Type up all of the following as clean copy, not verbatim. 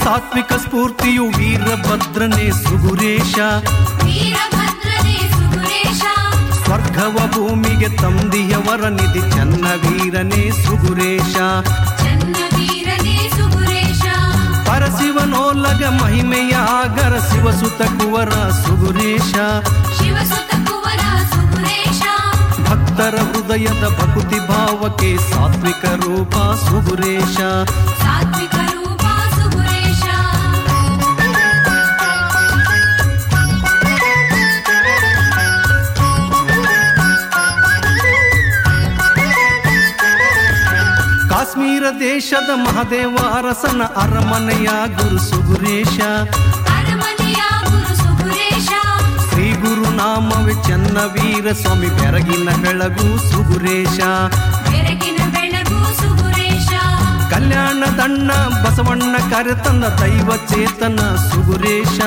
ಸಾತ್ವಿಕ ಸ್ಫೂರ್ತಿಯು ವೀರಭದ್ರನೇ ಸುಗುರೇಶ, ಸ್ವರ್ಗವ ಭೂಮಿಗೆ ತಂದಿಯವರ ನಿಧಿ ಚನ್ನವೀರನೇ ಸುಗುರೇಶ, ಪರಶಿವನೋಲಗ ಮಹಿಮೆಯ ಆಗರ ಶಿವಸುತ ಕುವರ ಸುಗುರೇಶ, ಭಕ್ತರ ಹೃದಯದ ಭಕ್ತಿ ಭಾವಕ್ಕೆ ಸಾತ್ವಿಕ ರೂಪ ಸುಗುರೇಶ, ಕಾಶ್ಮೀರ ದೇಶದ ಮಹಾದೇವ ಅರಸನ ಅರಮನೆಯ ಗುರು ಸುಗುರೇಶ, ಶ್ರೀ ಗುರು ನಾಮವೇ ಚನ್ನವೀರ ಸ್ವಾಮಿ ಬೆರಗಿನ ಬೆಳಗು ಸುಗುರೇಶ, ಕಲ್ಯಾಣ ದಣ್ಣ ಬಸವಣ್ಣ ಕರೆತಂದ ದೈವ ಚೇತನ ಸುಗುರೇಶ,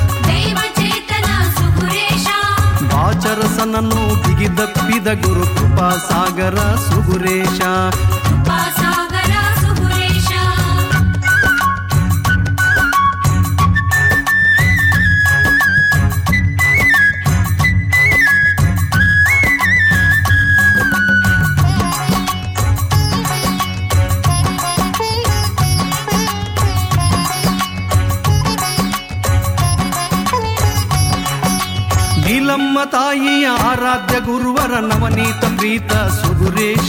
ಬಾಚರಸನನ್ನು ಬಿಗಿದಪ್ಪಿದ ಗುರು ಕೃಪಾ ಸಾಗರ ಸುಗುರೇಶ, ನೀಲಮ್ಮ ತಾಯಿಯ ಆರಾಧ್ಯ ಗುರುವರ ನವನೀತ ಪ್ರೀತ ಸುಗುರೇಶ,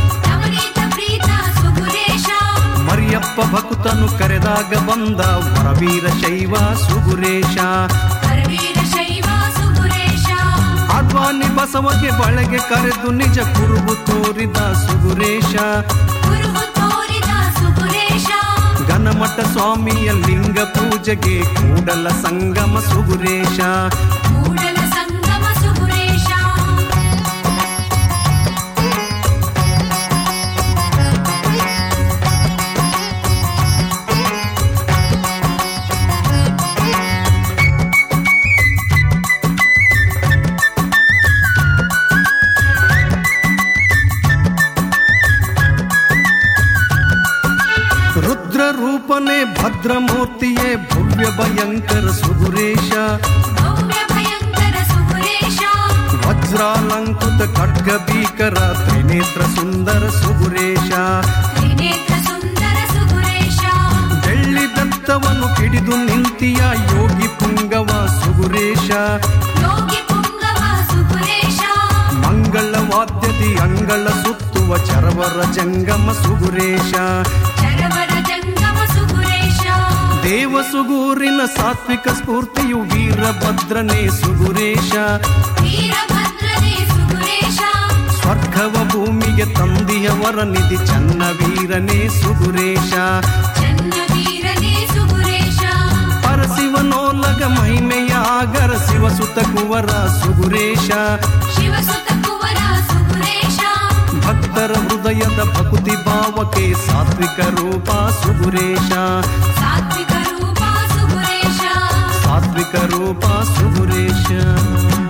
ಮರಿಯಪ್ಪ ಭಕ್ತನು ಕರೆದಾಗ ಬಂದ ವರವೀರ ಶೈವ ಸುಗುರೇಶ, ಆದ್ವಾನಿ ಬಸವಗೆ ಬಳಗೆ ಕರೆದು ನಿಜ ಕುರುಬು ತೋರಿದ ಸುಗುರೇಶ, ಘನಮಠ ಸ್ವಾಮಿಯ ಲಿಂಗ ಪೂಜೆಗೆ ಕೂಡಲ ಸಂಗಮ ಸುಗುರೇಶ, ರುದ್ರ ರೂಪನೆ ಭದ್ರಮೂರ್ತಿಯೇ ಭವ್ಯ ಭಯಂಕರ ಸುಗುರೇಶ, ವಜ್ರಾಲಂಕೃತ ಖಡ್ಗ ಭೀಕರ ತ್ರಿನೇತ್ರ ಸುಂದರ ಸುಗುರೇಶ, ಬೆಳ್ಳಿ ದತ್ತವನ್ನು ಹಿಡಿದು ನಿಂತಿಯ ಯೋಗಿ ಪುಂಗವ ಸುಗುರೇಶ, ಮಂಗಳ ವಾದ್ಯದಿ ಅಂಗಳ ಸುತ್ತುವ ಚರವರ ಜಂಗಮ ಸುಗುರೇಶ, ದೇವ ಸುಗೂರಿನ ಸಾತ್ವಿಕ ಸ್ಫೂರ್ತಿಯು ವೀರಭದ್ರನೇ ಸುಗುರೇಶ, ಸ್ವರ್ಗವ ಭೂಮಿಗೆ ತಂದಿಯವರ ನಿಧಿ ಚನ್ನವೀರನೇ ಸುಗುರೇಶ, ಪರಶಿವನೋಲಗ ಮಹಿಮೆಯ ಆಗರ ಶಿವಸುತ ಕುವರ ಸುಗುರೇಶ, ಭಕ್ತರ ಹೃದಯದ ಭಕ್ತಿ ಭಾವಕ್ಕೆ ಸಾತ್ವಿಕ ರೂಪ ಸುಗುರೇಶ, ಸಾತ್ವಿಕ ರೂಪ ಸುಗುರೇಶ.